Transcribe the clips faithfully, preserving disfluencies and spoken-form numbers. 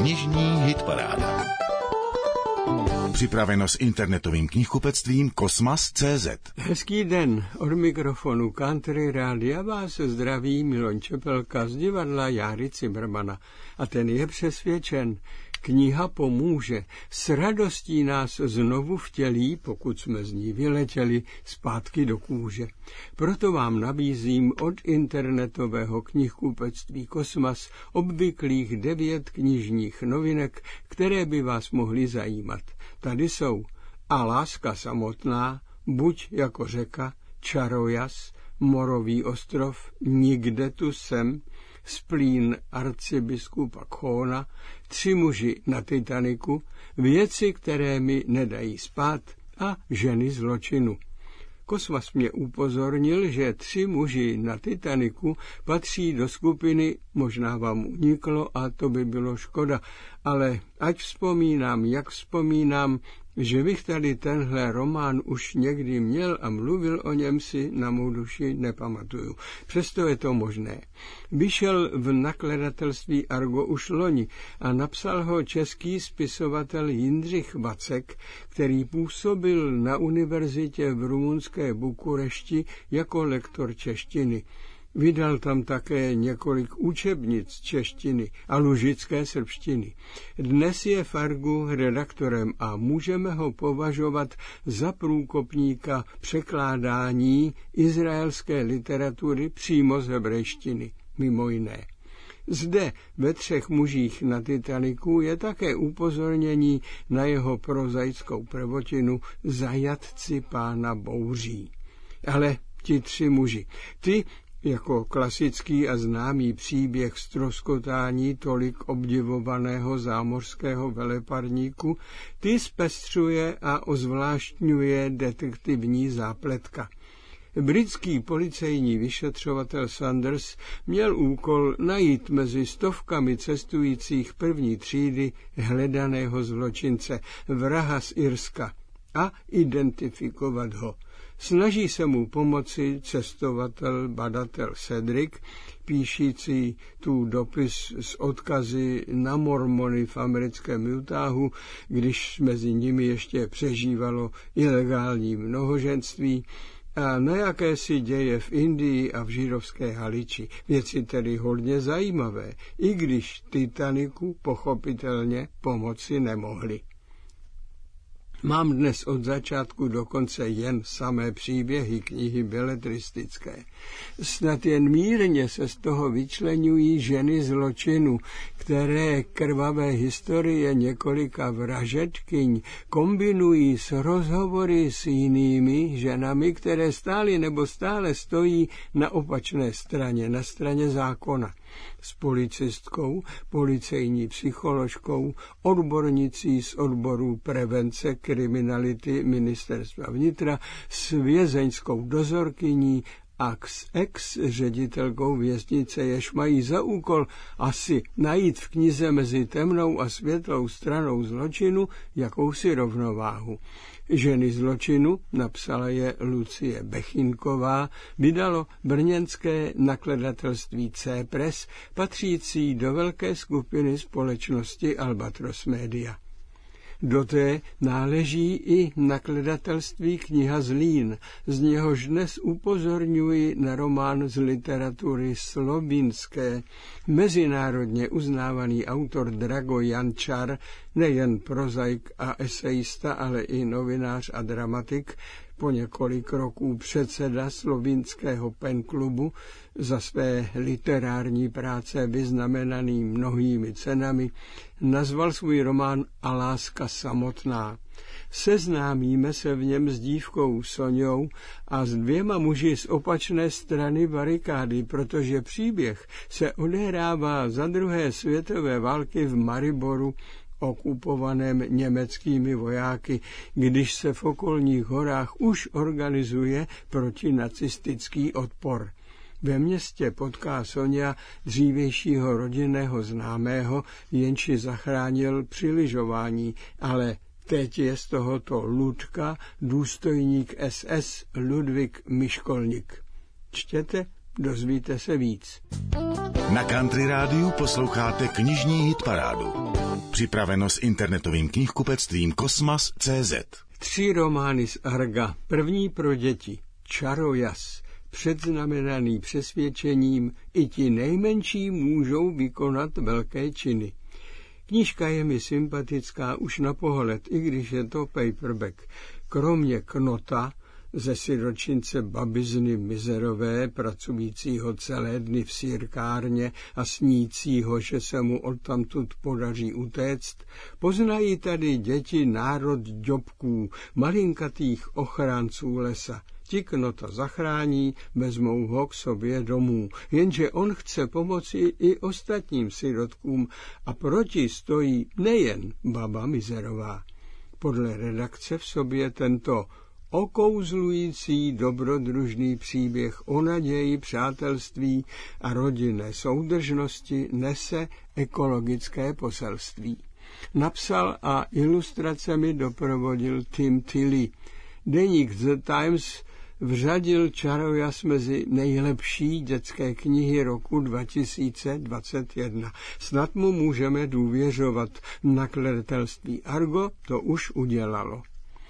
Knižní hitparáda. Připraveno s internetovým knihkupectvím Kosmas tečka cé zet. Hezký den, od mikrofonu Country Rádia vás zdraví Milan Čepelka z divadla Járy Cimrmana. A ten je přesvědčen, kniha pomůže, s radostí nás znovu vtělí, pokud jsme z ní vyletěli zpátky do kůže. Proto vám nabízím od internetového knihkupectví Kosmas obvyklých devět knižních novinek, které by vás mohly zajímat. Tady jsou A láska samotná, Buď jako řeka, Čarojas, Morový ostrov, Nikde tu jsem, Splín arcibiskupa Khona, Tři muži na Titaniku, Věci, které mi nedají spát a Ženy zločinu. Kosmas mě upozornil, že Tři muži na Titaniku patří do skupiny, možná vám uniklo a to by bylo škoda, ale ať vzpomínám, jak vzpomínám, že bych tady tenhle román už někdy měl a mluvil o něm, si na mou duši nepamatuju. Přesto je to možné. Vyšel v nakladatelství Argo už loni a napsal ho český spisovatel Jindřich Vacek, který působil na univerzitě v rumunské Bukurešti jako lektor češtiny. Vydal tam také několik učebnic češtiny a lužické srbštiny. Dnes je v Argu redaktorem a můžeme ho považovat za průkopníka překládání izraelské literatury přímo z hebrejštiny, mimo jiné. Zde ve Třech mužích na Titaniku je také upozornění na jeho prozaickou prvotinu Zajatci pána bouří. Ale ti tři muži, ty jako klasický a známý příběh ztroskotání tolik obdivovaného zámořského veleparníku, ty zpestřuje a ozvláštňuje detektivní zápletka. Britský policejní vyšetřovatel Sanders měl úkol najít mezi stovkami cestujících první třídy hledaného zločince, vraha z Irska, a identifikovat ho. Snaží se mu pomoci cestovatel, badatel Cedric, píšící tu dopis s odkazy na mormony v americkém Utahu, když mezi nimi ještě přežívalo ilegální mnohoženství, a na jaké si děje v Indii a v židovské Haliči. Věci tedy hodně zajímavé, i když Titaniku pochopitelně pomoci nemohli. Mám dnes od začátku do konce jen samé příběhy, knihy beletristické. Snad jen mírně se z toho vyčleňují Ženy zločinu, které krvavé historie několika vražedkyň kombinují s rozhovory s jinými ženami, které stály nebo stále stojí na opačné straně, na straně zákona. S policistkou, policejní psycholožkou, odbornicí z odboru prevence kriminality ministerstva vnitra, s vězeňskou dozorkyní a s ex-ředitelkou věznice, jež mají za úkol asi najít v knize mezi temnou a světlou stranou zločinu jakousi rovnováhu. Ženy zločinu, napsala je Lucie Bechinková, vydalo brněnské nakladatelství C-Press, patřící do velké skupiny společnosti Albatros Media. Do té náleží i nakladatelství Kniha Zlín, z něhož dnes upozorňuji na román z literatury slovinské. Mezinárodně uznávaný autor Drago Jančar, nejen prozaik a esejista, ale i novinář a dramatik, po několik roků předseda slovinského penklubu, za své literární práce vyznamenaný mnohými cenami, nazval svůj román A láska samotná. Seznámíme se v něm s dívkou Soňou a s dvěma muži z opačné strany barikády, protože příběh se odehrává za druhé světové války v Mariboru, okupovaném německými vojáky, když se v okolních horách už organizuje protinacistický odpor. Ve městě potká Soňa dřívějšího rodinného známého, jenž ji zachránil při lyžování, ale teď je z tohoto Ludka důstojník S S Ludvík Miškolník. Čtěte, dozvíte se víc. Na Country Rádiu posloucháte knižní hitparádu. Připraveno s internetovým knihkupectvím Kosmas tečka cé zet. Tři romány z Arga. První pro děti. Čarojas. Předznamenaný přesvědčením, i ti nejmenší můžou vykonat velké činy. Knížka je mi sympatická už na pohled, i když je to paperback. Kromě Knota, ze siročince babizny Mizerové, pracujícího celé dny v sýrkárně a snícího, že se mu odtamtud podaří utéct, poznají tady děti národ ďobků, malinkatých ochránců lesa. Ti Knota zachrání, vezmou ho k sobě domů, jenže on chce pomoci i ostatním sirotkům a proti stojí nejen baba Mizerová. Podle redakce v sobě tento okouzlující dobrodružný příběh o naději, přátelství a rodinné soudržnosti nese ekologické poselství. Napsal a ilustracemi doprovodil Tim Tilley. Deník The Times vřadil Čarojas mezi nejlepší dětské knihy roku dva tisíce dvacet jedna. Snad mu můžeme důvěřovat. Nakladatelství Argo to už udělalo.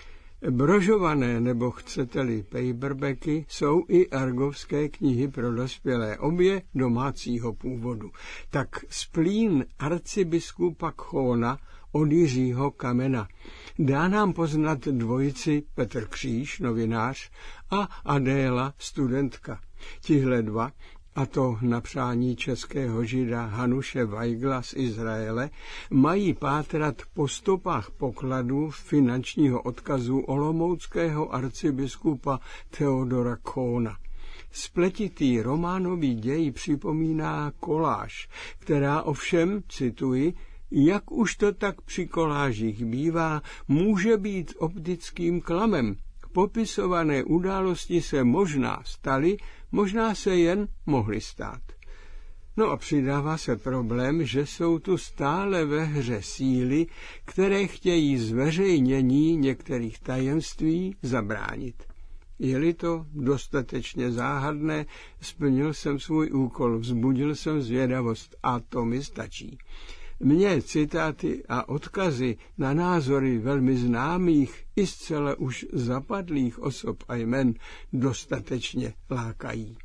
Brožované, nebo chcete-li paperbacky, jsou i argovské knihy pro dospělé, obě domácího původu. Tak Splín arcibiskupa Kchona od Jiřího Kamena dá nám poznat dvojici Petr Kříž, novinář, a Adéla, studentka. Tihle dva, a to na přání českého žida Hanuše Weigla z Izraele, mají pátrat po stopách pokladů finančního odkazu olomouckého arcibiskupa Theodora Kchona. Spletitý románový děj připomíná koláž, která ovšem, cituji, jak už to tak při kolážích bývá, může být optickým klamem. Popisované události se možná staly, možná se jen mohly stát. No a přidává se problém, že jsou tu stále ve hře síly, které chtějí zveřejnění některých tajemství zabránit. Je-li to dostatečně záhadné, splnil jsem svůj úkol, vzbudil jsem zvědavost a to mi stačí. Mě citáty a odkazy na názory velmi známých i zcela už zapadlých osob a jmen dostatečně lákají.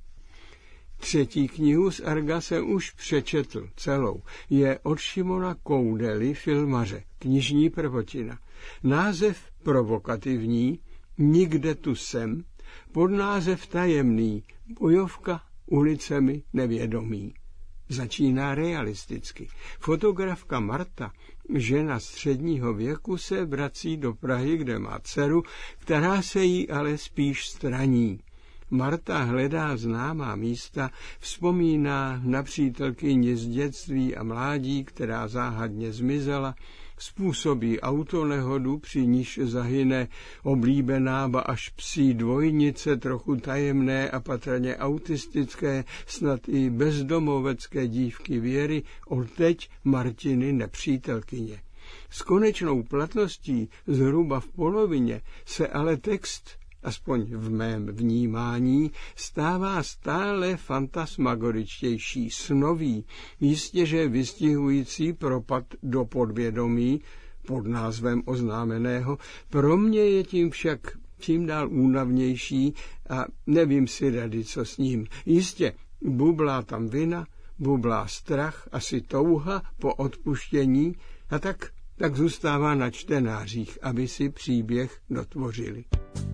Třetí knihu z Arga jsem už přečetl celou. Je od Šimona Koudely, filmaře, knižní prvotina. Název provokativní, Nikde tu jsem, podnázev tajemný, Bojovka ulicemi nevědomí. Začíná realisticky. Fotografka Marta, žena středního věku, se vrací do Prahy, kde má dceru, která se jí ale spíš straní. Marta hledá známá místa, vzpomíná na přítelkyni z dětství a mládí, která záhadně zmizela, způsobí autonehodu, při níž zahyne oblíbená ba až psí dvojnice, trochu tajemné a patrně autistické, snad i bezdomovecké dívky Věry, odteď Martiny nepřítelkyně. S konečnou platností zhruba v polovině se ale text, aspoň v mém vnímání, stává stále fantasmagoričtější, snový, jistěže vystihující propad do podvědomí pod názvem oznámeného. Pro mě je tím však čím dál únavnější a nevím si rady, co s ním. Jistě, bublá tam vina, bublá strach, asi touha po odpuštění a tak, tak zůstává na čtenářích, aby si příběh dotvořili.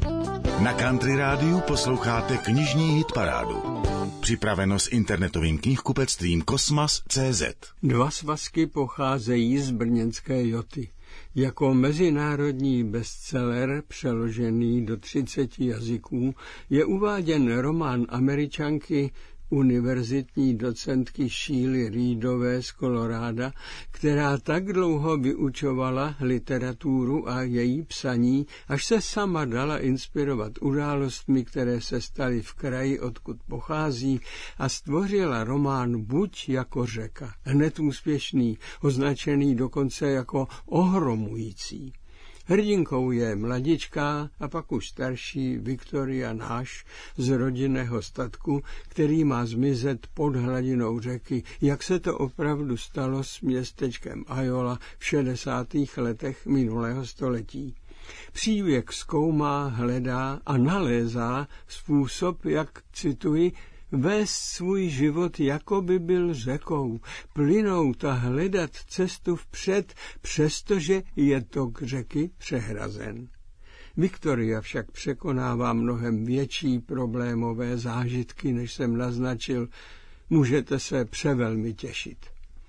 Na Country Rádiu posloucháte knižní hitparádu. Připraveno s internetovým knihkupectvím Kosmas tečka cé zet. Dva svazky pocházejí z brněnské Joty. Jako mezinárodní bestseller, přeložený do třiceti jazyků, je uváděn román Američanky univerzitní docentky Sheely Reedové z Koloráda, která tak dlouho vyučovala literaturu a její psaní, až se sama dala inspirovat událostmi, které se staly v kraji, odkud pochází, a stvořila román Buď jako řeka, hned úspěšný, označený dokonce jako ohromující. Hrdinkou je mladička a pak už starší Viktoria Nash z rodinného statku, který má zmizet pod hladinou řeky, jak se to opravdu stalo s městečkem Ajola v šedesátých letech minulého století. Příběh zkoumá, hledá a nalézá způsob, jak, cituji, vést svůj život, jako by byl řekou, plynout a hledat cestu vpřed, přestože je tok řeky přehrazen. Viktoria však překonává mnohem větší problémové zážitky, než jsem naznačil. Můžete se převelmi těšit.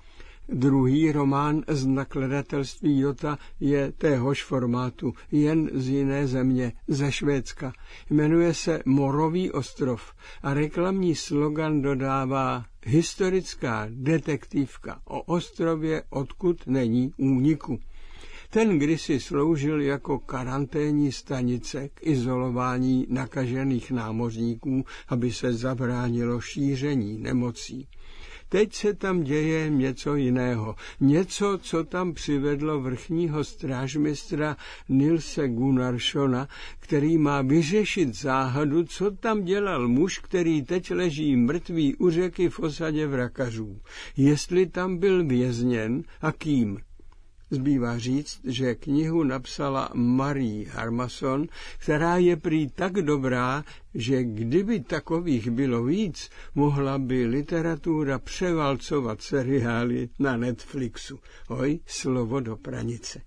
Druhý román z nakladatelství Jota je téhož formátu, jen z jiné země, ze Švédska. Jmenuje se Morový ostrov a reklamní slogan dodává historická detektivka o ostrově, odkud není úniku. Ten kdysi sloužil jako karanténní stanice k izolování nakažených námořníků, aby se zabránilo šíření nemocí. Teď se tam děje něco jiného. Něco, co tam přivedlo vrchního strážmistra Nilse Gunnarssona, který má vyřešit záhadu, co tam dělal muž, který teď leží mrtvý u řeky v osadě Vrakařů. Jestli tam byl vězněn a kým. Zbývá říct, že knihu napsala Marie Harmason, která je prý tak dobrá, že kdyby takových bylo víc, mohla by literatura převalcovat seriály na Netflixu. Oj, slovo do pranice.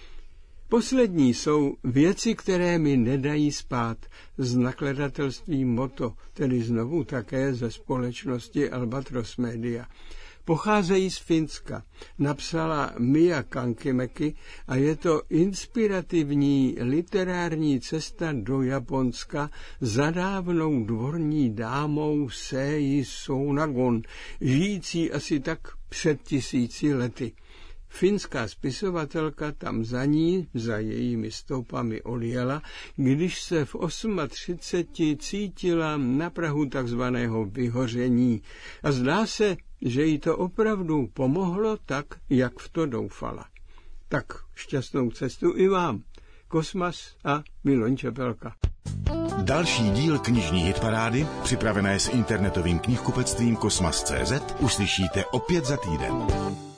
Poslední jsou Věci, které mi nedají spát, z nakladatelství Moto, tedy znovu také ze společnosti Albatros Media. Pocházejí z Finska, napsala Mia Kankimäki a je to inspirativní literární cesta do Japonska za dávnou dvorní dámou Sei Sounagon, žijící asi tak před tisíci lety. Finská spisovatelka tam za ní, za jejími stopami odjela, když se v třiceti osmi cítila na prahu takzvaného vyhoření. A zdá se, že jí to opravdu pomohlo tak, jak v to doufala. Tak šťastnou cestu i vám. Kosmas a Miloň Čepelka. Další díl knižní hitparády, připravené s internetovým knihkupectvím Kosmas tečka cé zet, uslyšíte opět za týden.